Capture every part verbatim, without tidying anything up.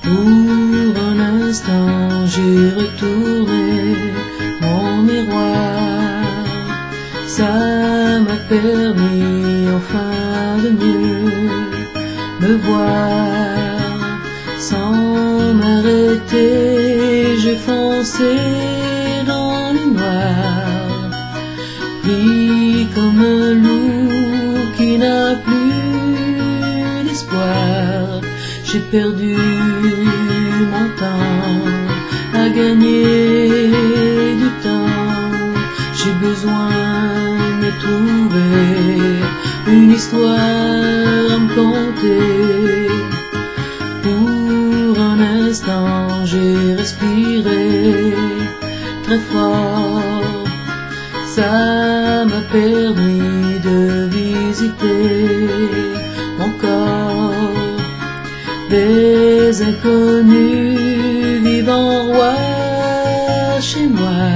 Pour un instant j'ai retourné mon miroir, ça m'a permis enfin de mieux me voir. Sans m'arrêter, j'ai foncé dans le noir, pris comme un loup qui n'a plus d'espoir. J'ai perdu mon temps à gagner du temps. J'ai besoin de me trouver une histoire à me conter. Pour un instant j'ai respiré très fort, ça m'a permis de visiter mon corps. Des inconnus vivant rois chez moi,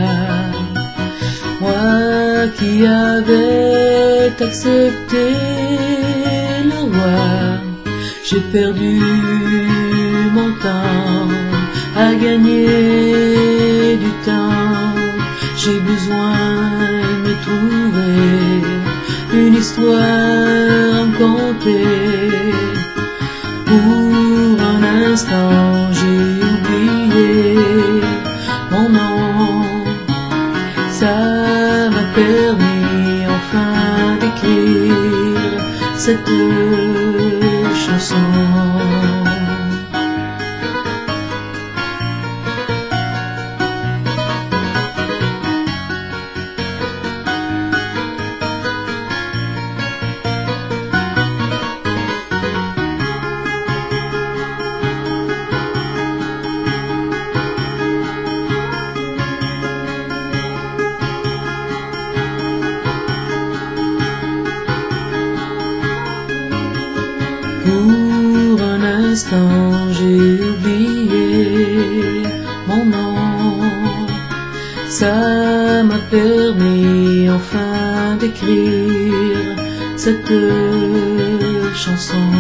moi qui avais accepté le roi. J'ai perdu mon temps à gagner du temps. J'ai besoin de me trouver une histoire à me conter. Pour un instant j'ai oublié mon nom, ça m'a permis enfin d'écrire cette chanson. Pour un instant j'ai oublié mon nom, ça m'a permis enfin d'écrire cette chanson.